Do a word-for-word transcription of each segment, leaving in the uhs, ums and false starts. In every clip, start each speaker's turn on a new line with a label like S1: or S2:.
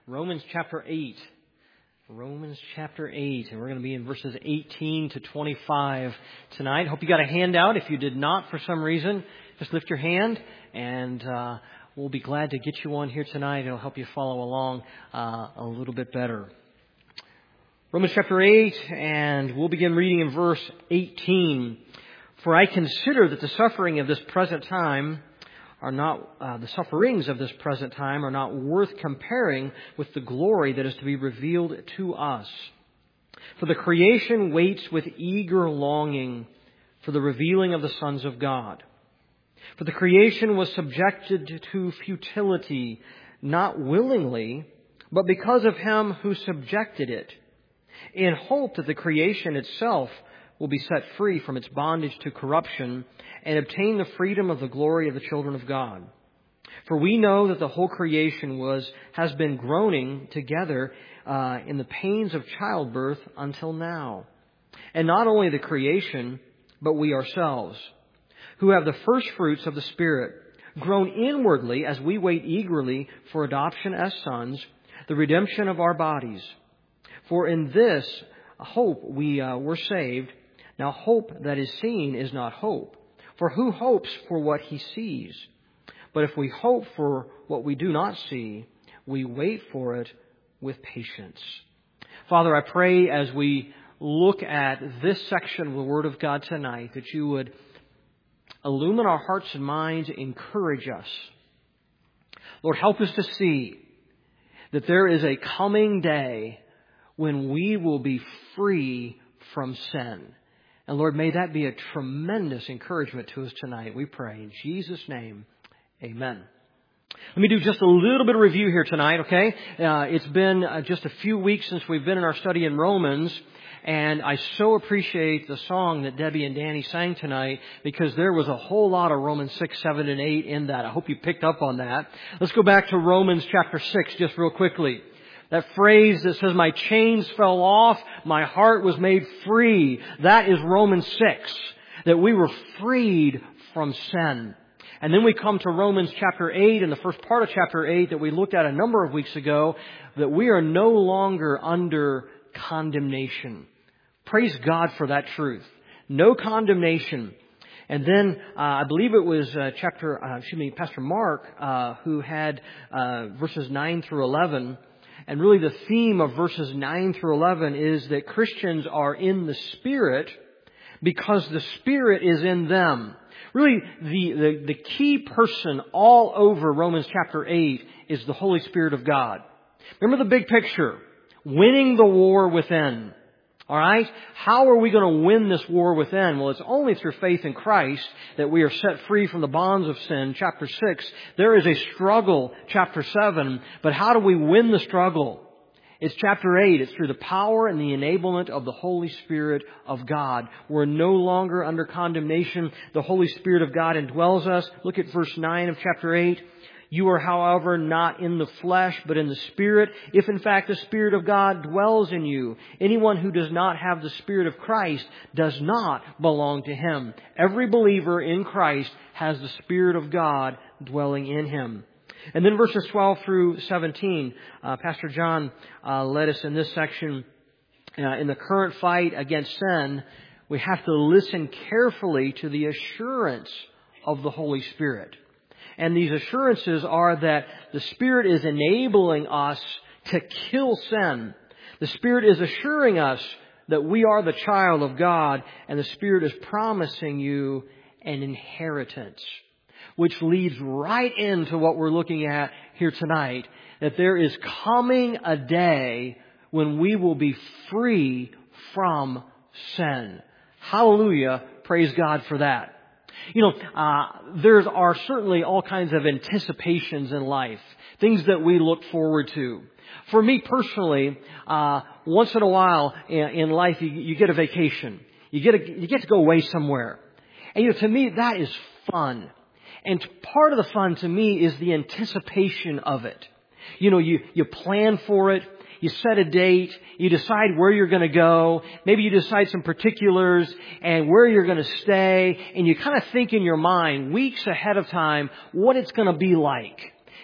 S1: Romans chapter eight. Romans chapter eight. And we're going to be in verses eighteen to twenty-five tonight. Hope you got a handout. If you did not for some reason, just lift your hand and uh, we'll be glad to get you one here tonight. It'll help you follow along uh, a little bit better. Romans chapter eight, and we'll begin reading in verse eighteen. For I consider that the suffering of this present time are not, uh, the sufferings of this present time are not worth comparing with the glory that is to be revealed to us. For the creation waits with eager longing for the revealing of the sons of God. For the creation was subjected to futility, not willingly, but because of him who subjected it, in hope that the creation itself will be set free from its bondage to corruption and obtain the freedom of the glory of the children of God. For we know that the whole creation was has been groaning together uh, in the pains of childbirth until now. And not only the creation, but we ourselves, who have the first fruits of the Spirit, groan inwardly as we wait eagerly for adoption as sons, the redemption of our bodies. For in this hope we uh, were saved. Now hope that is seen is not hope. For who hopes for what he sees? But if we hope for what we do not see, we wait for it with patience. Father, I pray as we look at this section of the Word of God tonight, that you would illumine our hearts and minds, encourage us. Lord, help us to see that there is a coming day when we will be free from sin. And Lord, may that be a tremendous encouragement to us tonight. We pray in Jesus' name, amen. Let me do just a little bit of review here tonight, okay? Uh, it's been uh, just a few weeks since we've been in our study in Romans, and I so appreciate the song that Debbie and Danny sang tonight because there was a whole lot of Romans six, seven, and eight in that. I hope you picked up on that. Let's go back to Romans chapter six just real quickly. That phrase that says, my chains fell off, my heart was made free. That is Romans six, that we were freed from sin. And then we come to Romans chapter eight, and the first part of chapter eight that we looked at a number of weeks ago, that we are no longer under condemnation. Praise God for that truth. No condemnation. And then uh, I believe it was uh, chapter, uh, excuse me, Pastor Mark, uh, who had uh, verses nine through eleven. And really the theme of verses nine through eleven is that Christians are in the Spirit because the Spirit is in them. Really, the, the, the key person all over Romans chapter eight is the Holy Spirit of God. Remember the big picture. Winning the war within. All right? How are we going to win this war within? Well, it's only through faith in Christ that we are set free from the bonds of sin. Chapter six, there is a struggle. Chapter seven, but how do we win the struggle? It's chapter eight. It's through the power and the enablement of the Holy Spirit of God. We're no longer under condemnation. The Holy Spirit of God indwells us. Look at verse nine of chapter eight. You are, however, not in the flesh, but in the Spirit, if in fact the Spirit of God dwells in you. Anyone who does not have the Spirit of Christ does not belong to Him. Every believer in Christ has the Spirit of God dwelling in him. And then verses twelve through seventeen, uh, Pastor John uh, led us in this section. Uh, in the current fight against sin, we have to listen carefully to the assurance of the Holy Spirit. And these assurances are that the Spirit is enabling us to kill sin. The Spirit is assuring us that we are the child of God, and the Spirit is promising you an inheritance, which leads right into what we're looking at here tonight, that there is coming a day when we will be free from sin. Hallelujah. Praise God for that. You know, uh, there are certainly all kinds of anticipations in life, things that we look forward to. For me personally, uh, once in a while in, in life, you, you get a vacation. You get a, you get to go away somewhere. And you know, to me, that is fun. And part of the fun to me is the anticipation of it. You know, you, you plan for it. You set a date, you decide where you're going to go, maybe you decide some particulars and where you're going to stay, and you kind of think in your mind weeks ahead of time what it's going to be like.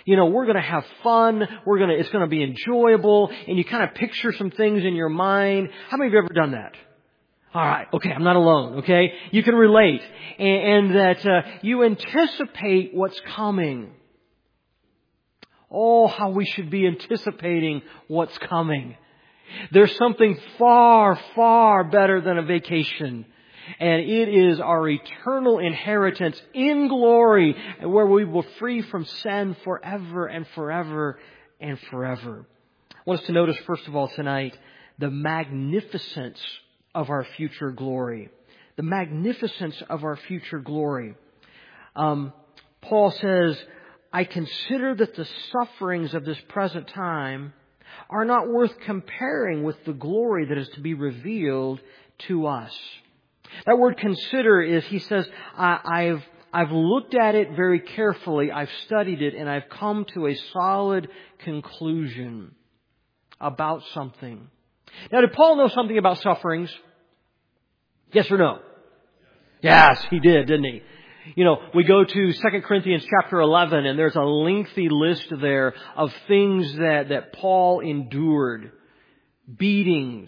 S1: You know, we're going to have fun. We're going to, it's going to be enjoyable. And you kind of picture some things in your mind. How many of you have ever done that? All right. Okay. I'm not alone. Okay. You can relate. And, and that uh, you anticipate what's coming. Oh, how we should be anticipating what's coming. There's something far, far better than a vacation. And it is our eternal inheritance in glory, where we will free from sin forever and forever and forever. I want us to notice, first of all, tonight, the magnificence of our future glory. The magnificence of our future glory. Um, Paul says, I consider that the sufferings of this present time are not worth comparing with the glory that is to be revealed to us. That word consider is, he says, I, I've, I've looked at it very carefully, I've studied it, and I've come to a solid conclusion about something. Now, did Paul know something about sufferings? Yes or no? Yes, he did, didn't he? You know, we go to Second Corinthians chapter eleven, and there's a lengthy list there of things that, that Paul endured. Beatings.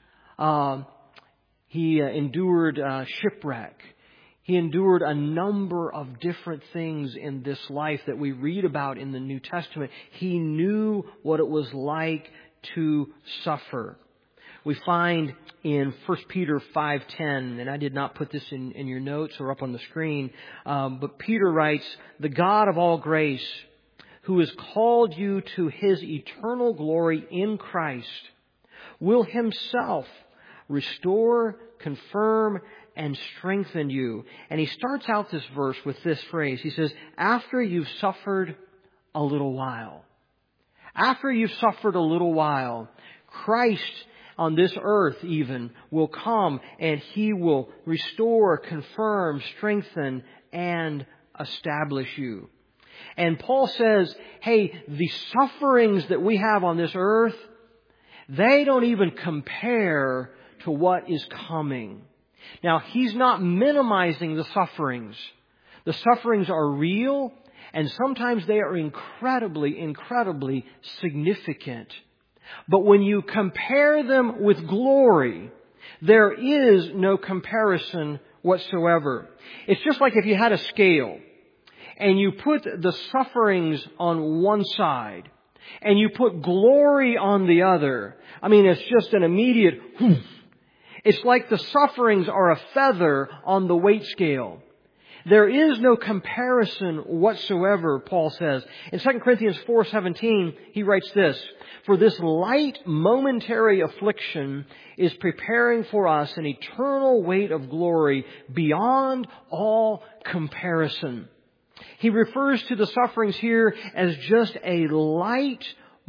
S1: Um, he uh, endured uh, shipwreck. He endured a number of different things in this life that we read about in the New Testament. He knew what it was like to suffer. We find in First Peter five ten, and I did not put this in, in your notes or up on the screen, um, but Peter writes, the God of all grace, who has called you to His eternal glory in Christ, will Himself restore, confirm, and strengthen you. And he starts out this verse with this phrase. He says, after you've suffered a little while. After you've suffered a little while, Christ on this earth even will come and He will restore, confirm, strengthen, and establish you. And Paul says, hey, the sufferings that we have on this earth, they don't even compare to what is coming. Now, he's not minimizing the sufferings. The sufferings are real, and sometimes they are incredibly, incredibly significant. But when you compare them with glory, there is no comparison whatsoever. It's just like if you had a scale, and you put the sufferings on one side, and you put glory on the other. I mean, it's just an immediate whoosh. It's like the sufferings are a feather on the weight scale. There is no comparison whatsoever, Paul says. In Second Corinthians four seventeen, he writes this, for this light momentary affliction is preparing for us an eternal weight of glory beyond all comparison. He refers to the sufferings here as just a light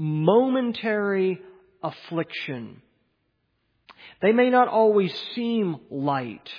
S1: momentary affliction. They may not always seem light,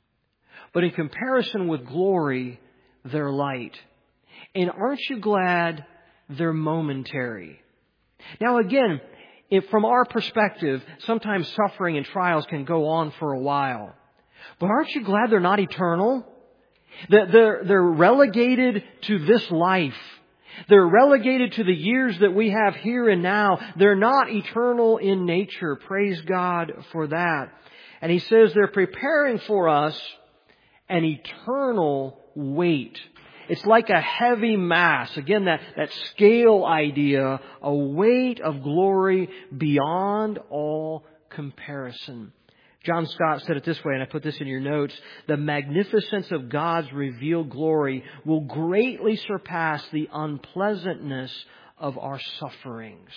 S1: but in comparison with glory, they're light. And aren't you glad they're momentary? Now again, if from our perspective, sometimes suffering and trials can go on for a while. But aren't you glad they're not eternal? That they're, they're relegated to this life. They're relegated to the years that we have here and now. They're not eternal in nature. Praise God for that. And he says they're preparing for us an eternal weight. It's like a heavy mass. Again, that, that scale idea, a weight of glory beyond all comparison. John Stott said it this way, and I put this in your notes. The magnificence of God's revealed glory will greatly surpass the unpleasantness of our sufferings.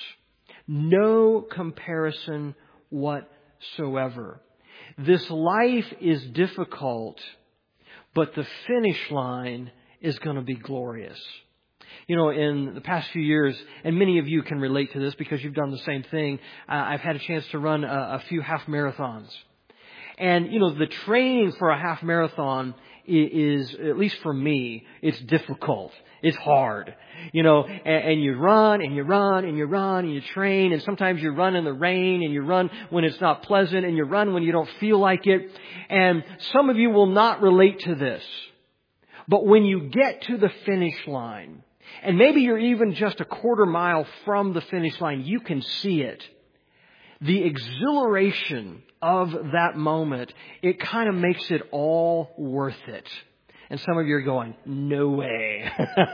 S1: No comparison whatsoever. This life is difficult, but the finish line is going to be glorious. You know, in the past few years, and many of you can relate to this because you've done the same thing, uh, I've had a chance to run a, a few half marathons. And, you know, the training for a half marathon is, at least for me, it's difficult. It's hard. You know, and, and you run and you run and you run and you train, and sometimes you run in the rain and you run when it's not pleasant and you run when you don't feel like it. And some of you will not relate to this. But when you get to the finish line, And maybe you're even just a quarter mile from the finish line. You can see it. The exhilaration of that moment, it kind of makes it all worth it. And some of you are going, no way.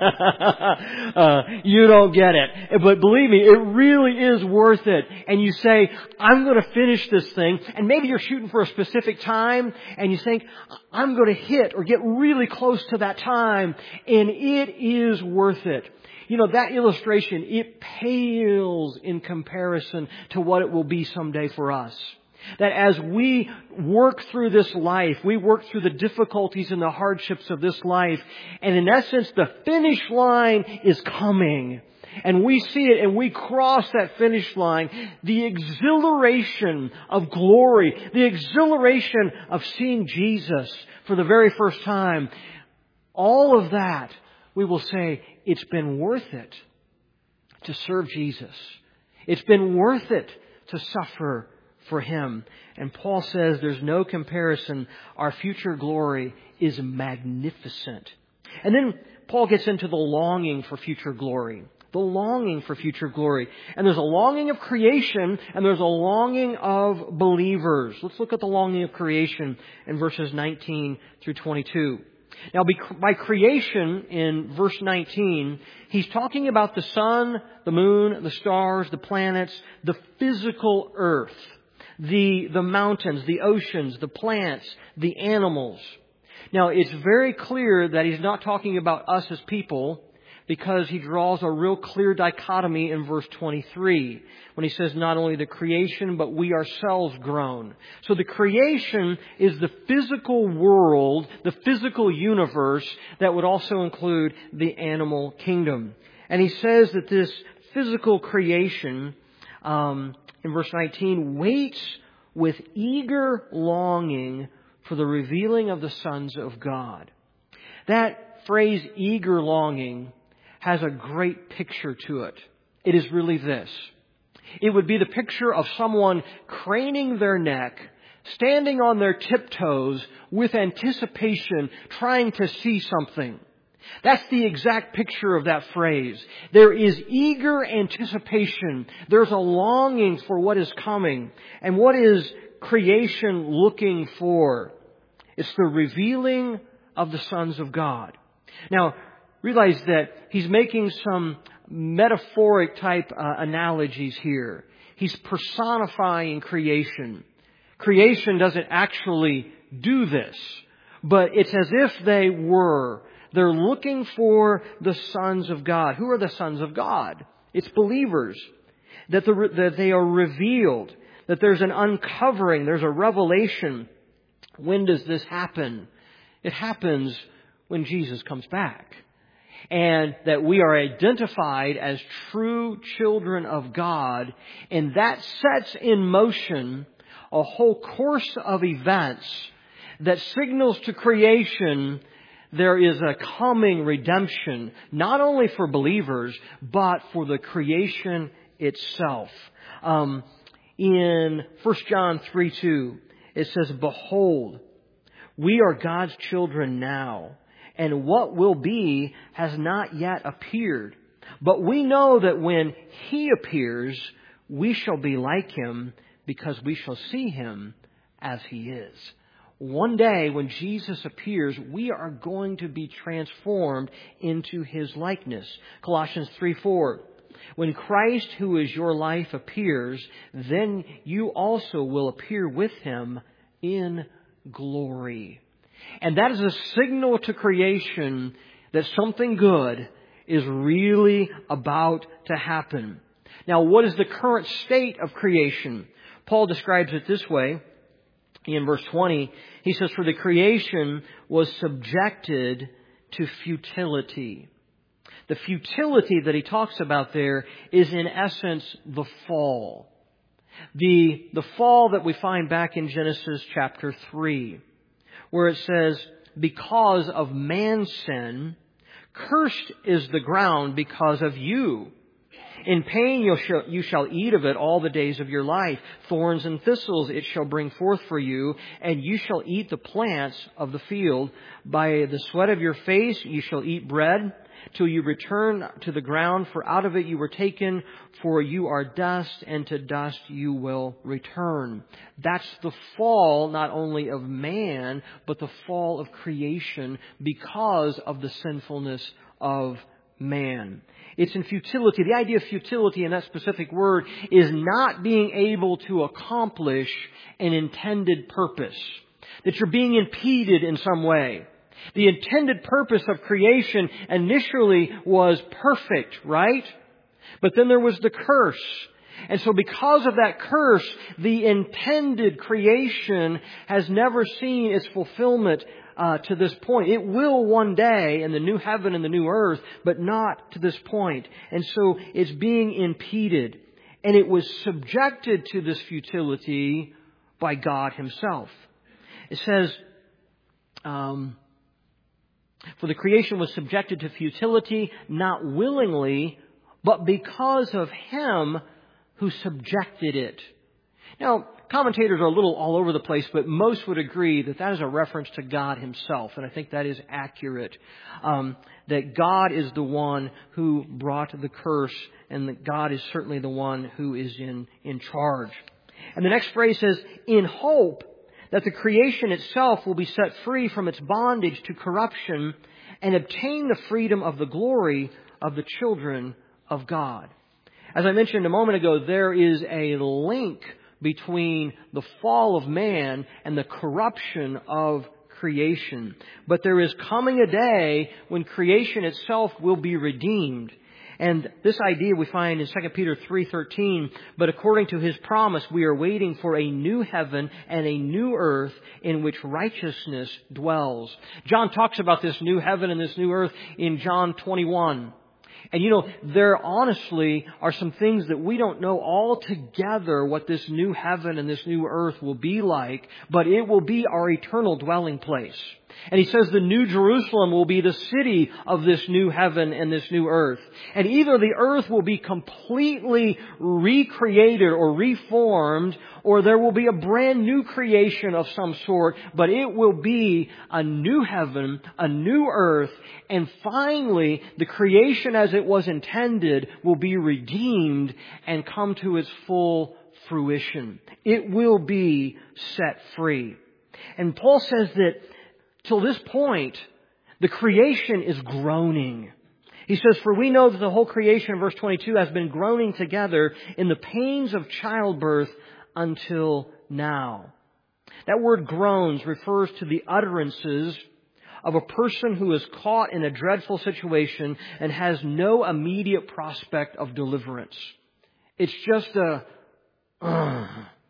S1: uh, you don't get it. But believe me, it really is worth it. And you say, I'm going to finish this thing. And maybe you're shooting for a specific time. And you think, I'm going to hit or get really close to that time. And it is worth it. You know, that illustration, it pales in comparison to what it will be someday for us. That as we work through this life, we work through the difficulties and the hardships of this life, and in essence, the finish line is coming. And we see it and we cross that finish line. The exhilaration of glory, the exhilaration of seeing Jesus for the very first time, all of that, we will say, it's been worth it to serve Jesus. It's been worth it to suffer for Him. And Paul says there's no comparison. Our future glory is magnificent. And then Paul gets into the longing for future glory. The longing for future glory. And there's a longing of creation and there's a longing of believers. Let's look at the longing of creation in verses nineteen through twenty-two. Now, by creation, in verse nineteen, he's talking about the sun, the moon, the stars, the planets, the physical earth, the, the mountains, the oceans, the plants, the animals. Now, it's very clear that he's not talking about us as people, because he draws a real clear dichotomy in verse twenty-three when he says not only the creation, but we ourselves groan. So the creation is the physical world, the physical universe that would also include the animal kingdom. And he says that this physical creation, um, in verse nineteen, waits with eager longing for the revealing of the sons of God. That phrase, eager longing, has a great picture to it. It is really this. It would be the picture of someone craning their neck, standing on their tiptoes with anticipation, trying to see something. That's the exact picture of that phrase. There is eager anticipation. There's a longing for what is coming. And what is creation looking for? It's the revealing of the sons of God. Now, realize that he's making some metaphoric type uh, analogies here. He's personifying creation. Creation doesn't actually do this, but it's as if they were. They're looking for the sons of God. Who are the sons of God? It's believers. That, the, that they are revealed. That there's an uncovering. There's a revelation. When does this happen? It happens when Jesus comes back. And that we are identified as true children of God. And that sets in motion a whole course of events that signals to creation there is a coming redemption, not only for believers, but for the creation itself. Um, in First John three two, it says, "Behold, we are God's children now, and what will be has not yet appeared. But we know that when He appears, we shall be like Him, because we shall see Him as He is." One day when Jesus appears, we are going to be transformed into His likeness. Colossians three four. "When Christ, who is your life, appears, then you also will appear with Him in glory." And that is a signal to creation that something good is really about to happen. Now, what is the current state of creation? Paul describes it this way. In verse twenty, he says, "For the creation was subjected to futility." The futility that he talks about there is in essence the fall. The, the fall that we find back in Genesis chapter three, where it says, "Because of man's sin, cursed is the ground because of you. In pain you shall, you shall eat of it all the days of your life. Thorns and thistles it shall bring forth for you, and you shall eat the plants of the field. By the sweat of your face you shall eat bread, till you return to the ground, for out of it you were taken, for you are dust, and to dust you will return. That's the fall not only of man, but the fall of creation because of the sinfulness of man. It's in futility. The idea of futility in that specific word is not being able to accomplish an intended purpose. That you're being impeded in some way. The intended purpose of creation initially was perfect, right? But then there was the curse. And so because of that curse, the intended creation has never seen its fulfillment uh, to this point. It will one day in the new heaven and the new earth, but not to this point. And so it's being impeded. And it was subjected to this futility by God Himself. It says, um, for the creation was subjected to futility, not willingly, but because of Him who subjected it. Now, commentators are a little all over the place, but most would agree that that is a reference to God Himself, and I think that is accurate. Um, that God is the one who brought the curse, and that God is certainly the one who is in, in charge. And the next phrase says, in hope that the creation itself will be set free from its bondage to corruption and obtain the freedom of the glory of the children of God. As I mentioned a moment ago, there is a link between the fall of man and the corruption of creation. But there is coming a day when creation itself will be redeemed. And this idea we find in Second Peter three thirteen, but according to His promise, we are waiting for a new heaven and a new earth in which righteousness dwells. John talks about this new heaven and this new earth in John twenty-one. And you know, there honestly are some things that we don't know altogether what this new heaven and this new earth will be like, but it will be our eternal dwelling place. And He says the new Jerusalem will be the city of this new heaven and this new earth. And either the earth will be completely recreated or reformed, or there will be a brand new creation of some sort, but it will be a new heaven, a new earth, and finally the creation as it was intended will be redeemed and come to its full fruition. It will be set free. And Paul says that till this point, the creation is groaning. He says, for we know that the whole creation, in verse twenty-two, has been groaning together in the pains of childbirth until now. That word groans refers to the utterances of a person who is caught in a dreadful situation and has no immediate prospect of deliverance. It's just a... Uh.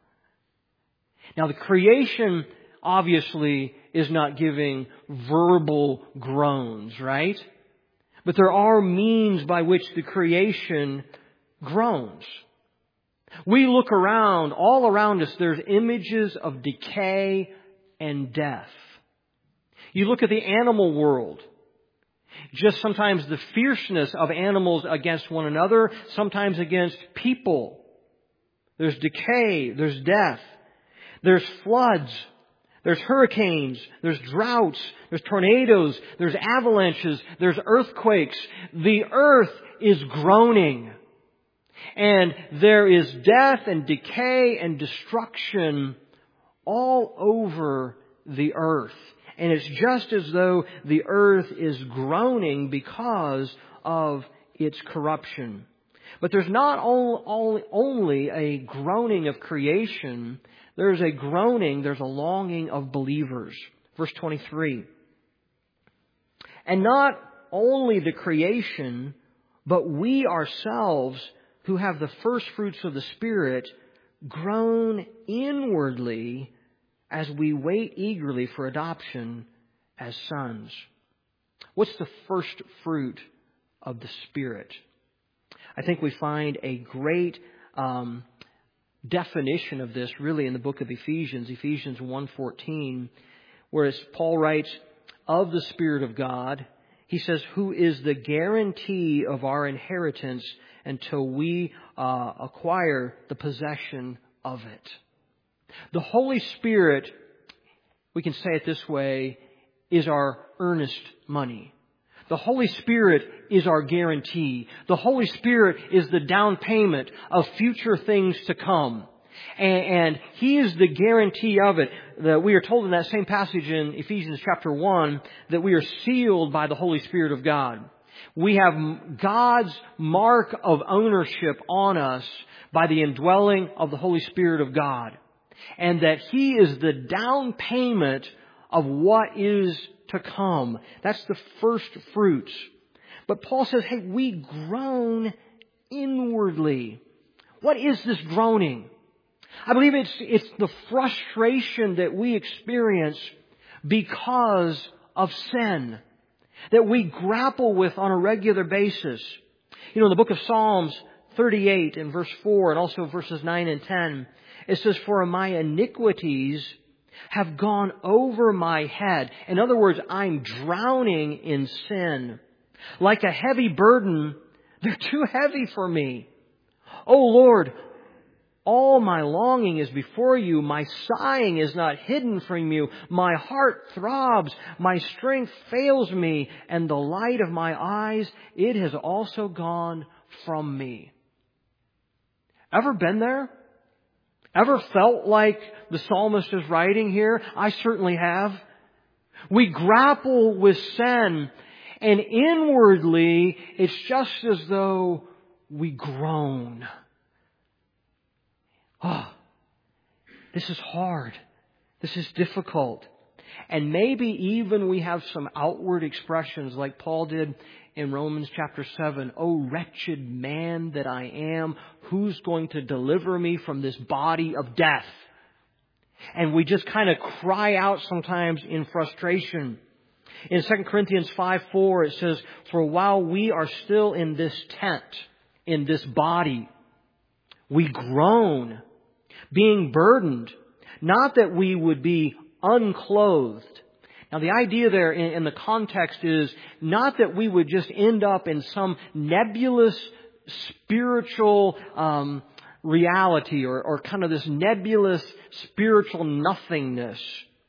S1: Now, the creation obviously is not giving verbal groans, right? But there are means by which the creation groans. We look around, all around us, there's images of decay and death. You look at the animal world, just sometimes the fierceness of animals against one another, sometimes against people. There's decay, there's death, there's floods, there's hurricanes, there's droughts, there's tornadoes, there's avalanches, there's earthquakes. The earth is groaning. And there is death and decay and destruction all over the earth. And it's just as though the earth is groaning because of its corruption. But there's not only a groaning of creation, there's a groaning, there's a longing of believers. Verse twenty-three. And not only the creation, but we ourselves who have the first fruits of the Spirit groan inwardly as we wait eagerly for adoption as sons. What's the first fruit of the Spirit? I think we find a great um, definition of this really in the book of Ephesians, Ephesians one fourteen, where Paul writes, of the Spirit of God, he says, who is the guarantee of our inheritance until we uh, acquire the possession of it. The Holy Spirit, we can say it this way, is our earnest money. The Holy Spirit is our guarantee. The Holy Spirit is the down payment of future things to come. And, and He is the guarantee of it. That we are told in that same passage in Ephesians chapter one that we are sealed by the Holy Spirit of God. We have God's mark of ownership on us by the indwelling of the Holy Spirit of God. And that He is the down payment of what is to come. That's the first fruits. But Paul says, hey, we groan inwardly. What is this groaning? I believe it's, it's the frustration that we experience because of sin, that we grapple with on a regular basis. You know, in the book of Psalms thirty-eight and verse four and also verses nine and ten, it says, for my iniquities have gone over my head. In other words, I'm drowning in sin. Like a heavy burden, they're too heavy for me. Oh Lord, all my longing is before you. My sighing is not hidden from you. My heart throbs. My strength fails me. And the light of my eyes, it has also gone from me. Ever been there? Ever felt like the psalmist is writing here? I certainly have. We grapple with sin, and inwardly, it's just as though we groan. Oh, this is hard. This is difficult. And maybe even we have some outward expressions like Paul did in Romans chapter seven. Oh, wretched man that I am, who's going to deliver me from this body of death? And we just kind of cry out sometimes in frustration. In Second Corinthians five four, it says, for while we are still in this tent, in this body, we groan, being burdened, not that we would be unclothed. Now the idea there in, in the context is not that we would just end up in some nebulous spiritual um, reality or, or kind of this nebulous spiritual nothingness,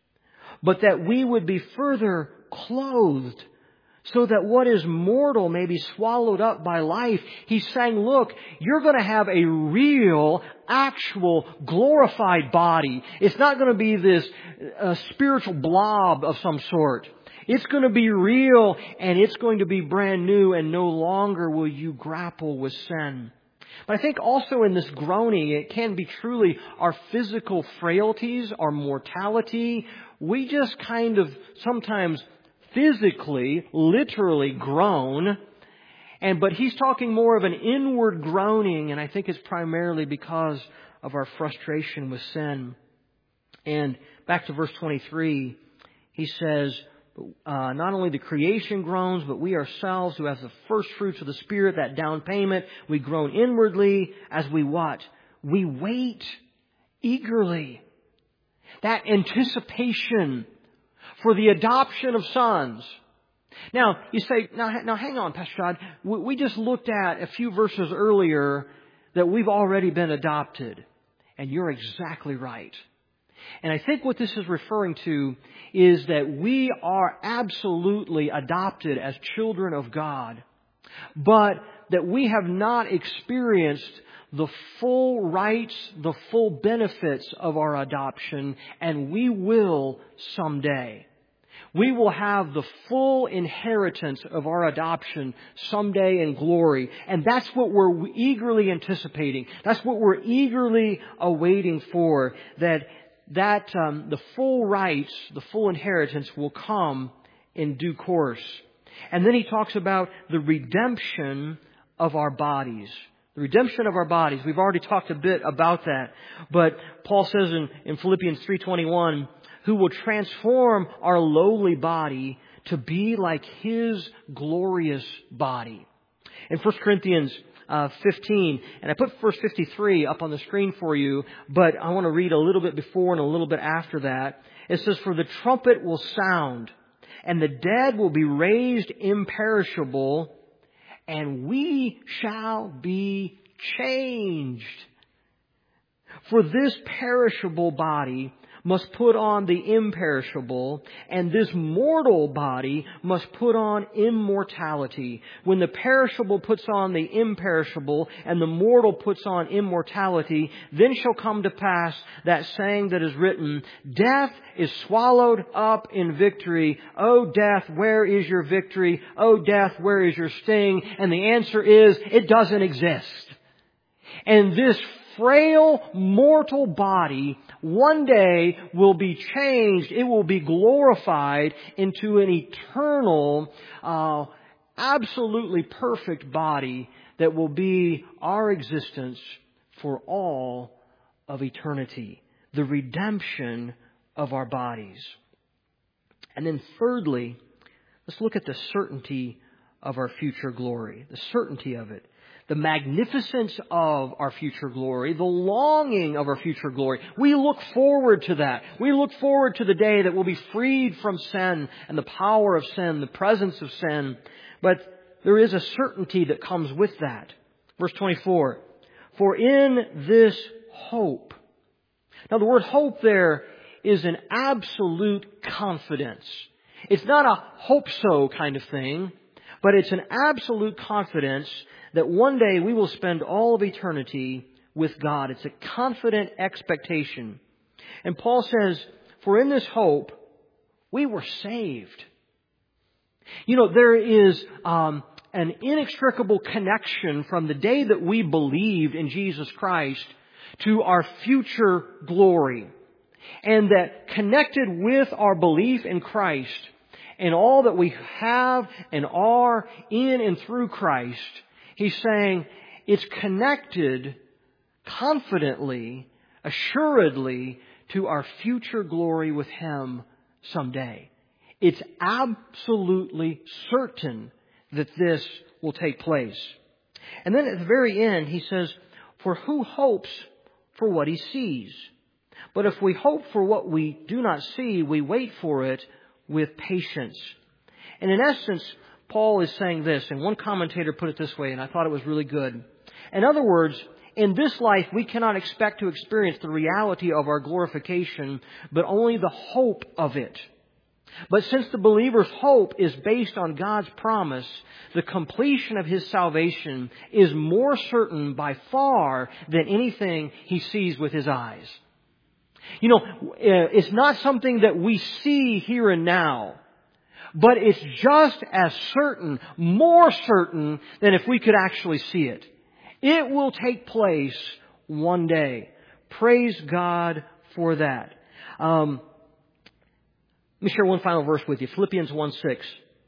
S1: but that we would be further clothed so that what is mortal may be swallowed up by life. He's saying, look, you're going to have a real, actual, glorified body. It's not going to be this uh, spiritual blob of some sort. It's going to be real, and it's going to be brand new, and no longer will you grapple with sin. But I think also in this groaning, it can be truly our physical frailties, our mortality. We just kind of sometimes physically, literally groan. And but he's talking more of an inward groaning, and I think it's primarily because of our frustration with sin. And back to verse twenty-three, he says, uh, not only the creation groans, but we ourselves who have the first fruits of the Spirit, that down payment, we groan inwardly as we what? We wait eagerly. That anticipation for the adoption of sons. Now, you say, now, now hang on, Pastor Todd. We just looked at a few verses earlier that we've already been adopted. And you're exactly right. And I think what this is referring to is that we are absolutely adopted as children of God, but that we have not experienced the full rights, the full benefits of our adoption, and we will someday. We will have the full inheritance of our adoption someday in glory. And that's what we're eagerly anticipating. That's what we're eagerly awaiting for. That that um, the full rights, the full inheritance will come in due course. And then he talks about the redemption of our bodies. The redemption of our bodies. We've already talked a bit about that. But Paul says in, in Philippians three twenty-one, who will transform our lowly body to be like His glorious body. In First Corinthians uh, fifteen, and I put verse fifty-three up on the screen for you, but I want to read a little bit before and a little bit after that. It says, for the trumpet will sound, and the dead will be raised imperishable, and we shall be changed. For this perishable body must put on the imperishable, and this mortal body must put on immortality. When the perishable puts on the imperishable, and the mortal puts on immortality, then shall come to pass that saying that is written, Death is swallowed up in victory. O death, where is your victory? O death, where is your sting? And the answer is, it doesn't exist. And this frail, mortal body one day will be changed. It will be glorified into an eternal, uh, absolutely perfect body that will be our existence for all of eternity. The redemption of our bodies. And then thirdly, let's look at the certainty of our future glory. The certainty of it. The magnificence of our future glory, the longing of our future glory. We look forward to that. We look forward to the day that we'll be freed from sin and the power of sin, the presence of sin. But there is a certainty that comes with that. Verse twenty-four, for in this hope. Now the word hope there is an absolute confidence. It's not a hope-so kind of thing, but it's an absolute confidence that one day we will spend all of eternity with God. It's a confident expectation. And Paul says, for in this hope, we were saved. You know, there is um, an inextricable connection from the day that we believed in Jesus Christ to our future glory. And that connected with our belief in Christ and all that we have and are in and through Christ, he's saying it's connected confidently, assuredly to our future glory with Him someday. It's absolutely certain that this will take place. And then at the very end, he says, for who hopes for what he sees? But if we hope for what we do not see, we wait for it with patience. And in essence, Paul is saying this, and one commentator put it this way, and I thought it was really good. In other words, in this life, we cannot expect to experience the reality of our glorification, but only the hope of it. But since the believer's hope is based on God's promise, the completion of his salvation is more certain by far than anything he sees with his eyes. You know, it's not something that we see here and now, but it's just as certain, more certain than if we could actually see it. It will take place one day. Praise God for that. Um, let me share one final verse with you. Philippians one six.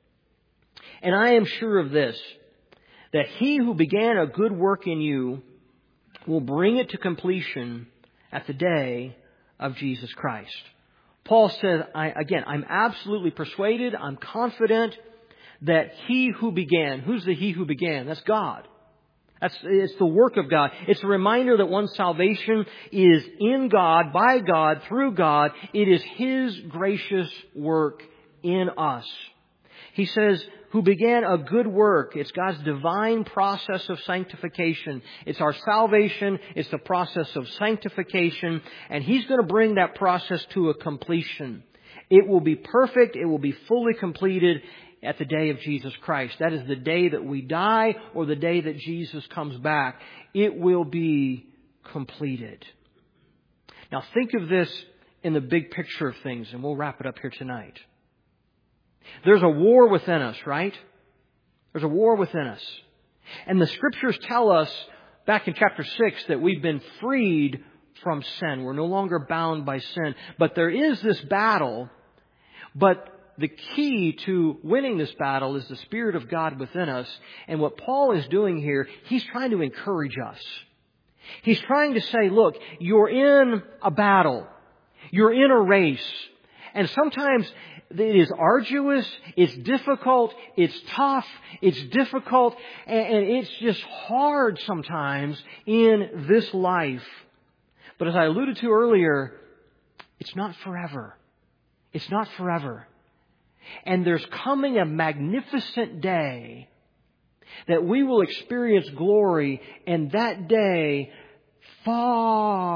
S1: And I am sure of this, that He who began a good work in you will bring it to completion at the day of Jesus Christ. Paul says, I, again, I'm absolutely persuaded, I'm confident that He who began, who's the He who began? That's God. That's, it's the work of God. It's a reminder that one's salvation is in God, by God, through God. It is His gracious work in us. He says, who began a good work. It's God's divine process of sanctification. It's our salvation. It's the process of sanctification. And He's going to bring that process to a completion. It will be perfect. It will be fully completed at the day of Jesus Christ. That is the day that we die or the day that Jesus comes back. It will be completed. Now think of this in the big picture of things, and we'll wrap it up here tonight. There's a war within us, right? There's a war within us. And the Scriptures tell us back in chapter six that we've been freed from sin. We're no longer bound by sin. But there is this battle. But the key to winning this battle is the Spirit of God within us. And what Paul is doing here, he's trying to encourage us. He's trying to say, look, you're in a battle. You're in a race. And sometimes it is arduous, it's difficult, it's tough, it's difficult, and it's just hard sometimes in this life. But as I alluded to earlier, it's not forever. It's not forever. And there's coming a magnificent day that we will experience glory, and that day far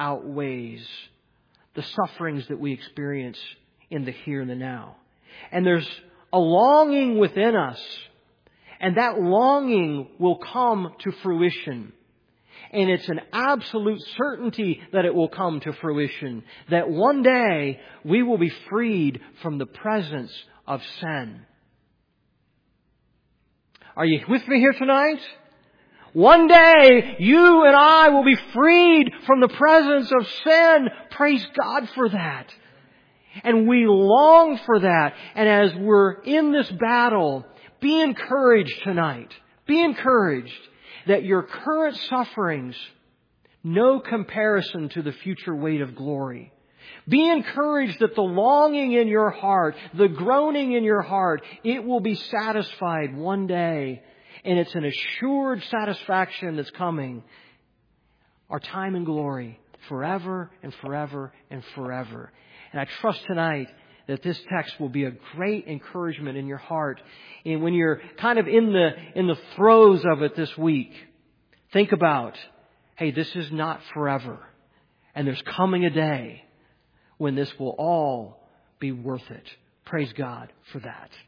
S1: outweighs the sufferings that we experience in the here and the now. And there's a longing within us, and that longing will come to fruition. And it's an absolute certainty that it will come to fruition, that one day we will be freed from the presence of sin. Are you with me here tonight? One day you and I will be freed from the presence of sin. Praise God for that. And we long for that. And as we're in this battle, be encouraged tonight. Be encouraged that your current sufferings, no comparison to the future weight of glory. Be encouraged that the longing in your heart, the groaning in your heart, it will be satisfied one day. And it's an assured satisfaction that's coming. Our time in glory forever and forever and forever. And I trust tonight that this text will be a great encouragement in your heart. And when you're kind of in the, in the throes of it this week, think about, hey, this is not forever. And there's coming a day when this will all be worth it. Praise God for that.